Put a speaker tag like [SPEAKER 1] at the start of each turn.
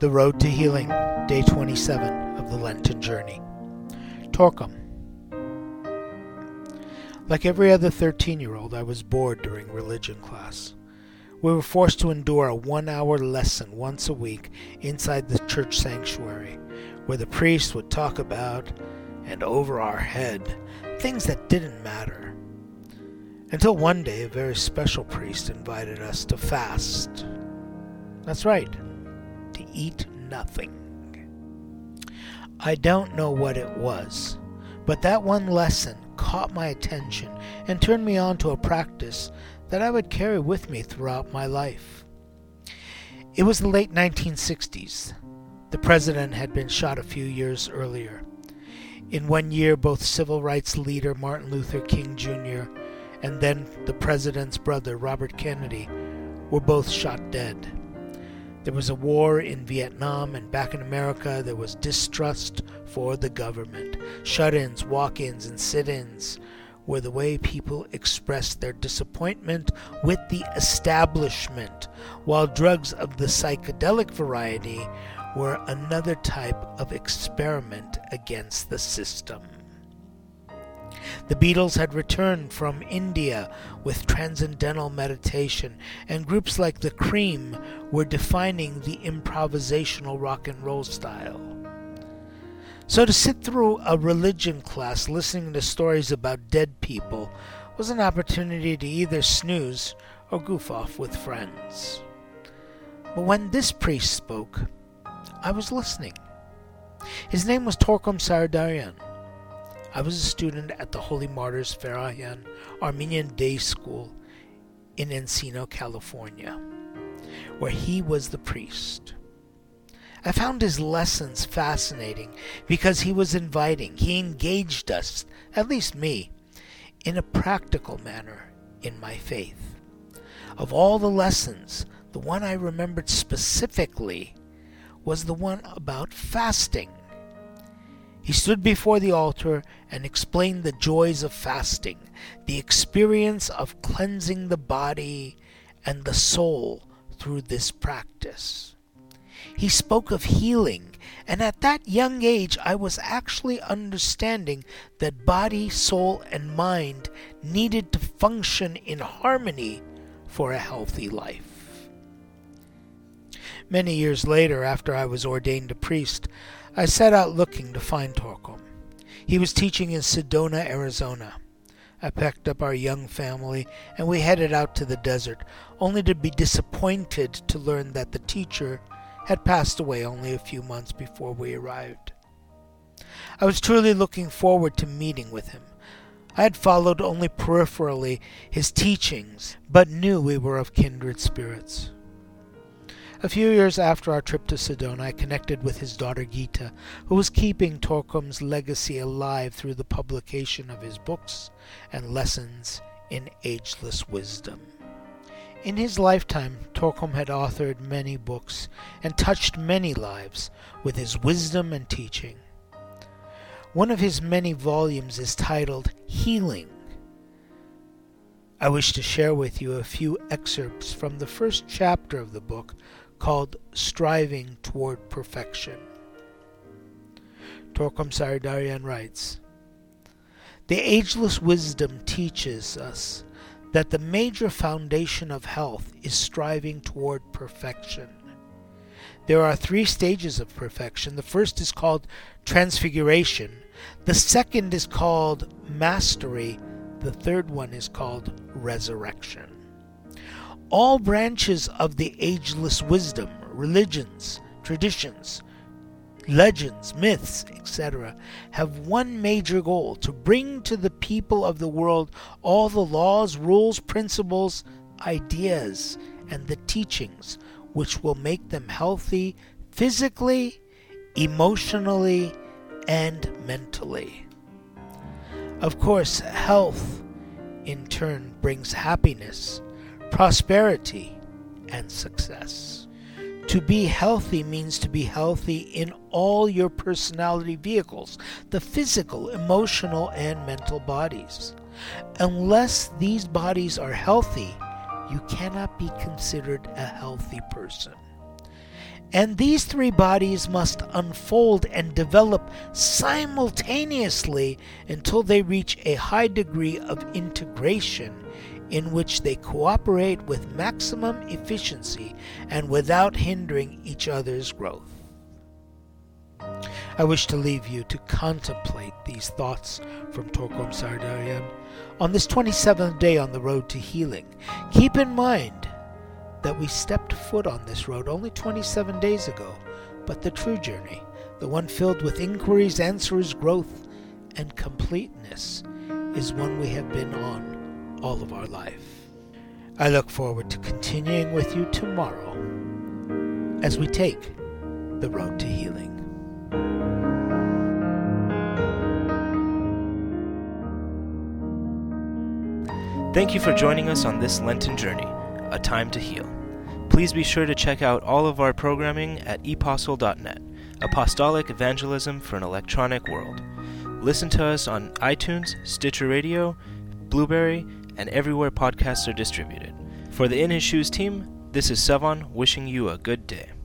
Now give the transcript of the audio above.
[SPEAKER 1] The Road to Healing, Day 27 of the Lenten Journey. Torquem. Like every other 13-year-old, I was bored during religion class. We were forced to endure a 1-hour lesson once a week inside the church sanctuary, where the priest would talk about, and over our head, things that didn't matter. Until one day, a very special priest invited us to fast. That's right. To eat nothing. I don't know what it was, but that one lesson caught my attention and turned me on to a practice that I would carry with me throughout my life. It was the late 1960s. The president had been shot a few years earlier. In 1 year, both civil rights leader Martin Luther King Jr. and then the president's brother Robert Kennedy were both shot dead. There was a war in Vietnam, and back in America there was distrust for the government. Shut-ins, walk-ins, and sit-ins were the way people expressed their disappointment with the establishment, while drugs of the psychedelic variety were another type of experiment against the system. The Beatles had returned from India with transcendental meditation, and groups like the Cream were defining the improvisational rock and roll style. So to sit through a religion class listening to stories about dead people was an opportunity to either snooze or goof off with friends. But when this priest spoke, I was listening. His name was Torquem Sardarian. I was a student at the Holy Martyrs Ferahian Armenian Day School in Encino, California, where he was the priest. I found his lessons fascinating because he was inviting. He engaged us, at least me, in a practical manner in my faith. Of all the lessons, the one I remembered specifically was the one about fasting. He stood before the altar and explained the joys of fasting, the experience of cleansing the body and the soul through this practice. He spoke of healing, and at that young age I was actually understanding that body, soul, and mind needed to function in harmony for a healthy life. Many years later, after I was ordained a priest, I set out looking to find Torquem. He was teaching in Sedona, Arizona. I packed up our young family and we headed out to the desert, only to be disappointed to learn that the teacher had passed away only a few months before we arrived. I was truly looking forward to meeting with him. I had followed only peripherally his teachings, but knew we were of kindred spirits. A few years after our trip to Sedona, I connected with his daughter Gita, who was keeping Torquem's legacy alive through the publication of his books and lessons in ageless wisdom. In his lifetime, Torquem had authored many books and touched many lives with his wisdom and teaching. One of his many volumes is titled Healing. I wish to share with you a few excerpts from the first chapter of the book, called Striving Toward Perfection. Torquem Sardarian writes, "The ageless wisdom teaches us that the major foundation of health is striving toward perfection. There are 3 stages of perfection. The first is called transfiguration. The second is called mastery. The third one is called resurrection. All branches of the ageless wisdom, religions, traditions, legends, myths, etc., have one major goal: to bring to the people of the world all the laws, rules, principles, ideas, and the teachings which will make them healthy physically, emotionally, and mentally. Of course, health, in turn, brings happiness, prosperity, and success. To be healthy means to be healthy in all your personality vehicles, the physical, emotional, and mental bodies. Unless these bodies are healthy, you cannot be considered a healthy person. And these three bodies must unfold and develop simultaneously until they reach a high degree of integration in which they cooperate with maximum efficiency and without hindering each other's growth. I wish to leave you to contemplate these thoughts from Torkom Sardarian on this 27th day on the road to healing. Keep in mind that we stepped foot on this road only 27 days ago, but the true journey, the one filled with inquiries, answers, growth, and completeness, is one we have been on all of our life. I look forward to continuing with you tomorrow as we take the road to healing.
[SPEAKER 2] Thank you for joining us on this Lenten journey, A Time to Heal. Please be sure to check out all of our programming at epostle.net, Apostolic Evangelism for an Electronic World. Listen to us on iTunes, Stitcher Radio, Blueberry, and everywhere podcasts are distributed. For the In His Shoes team, this is Sevan wishing you a good day.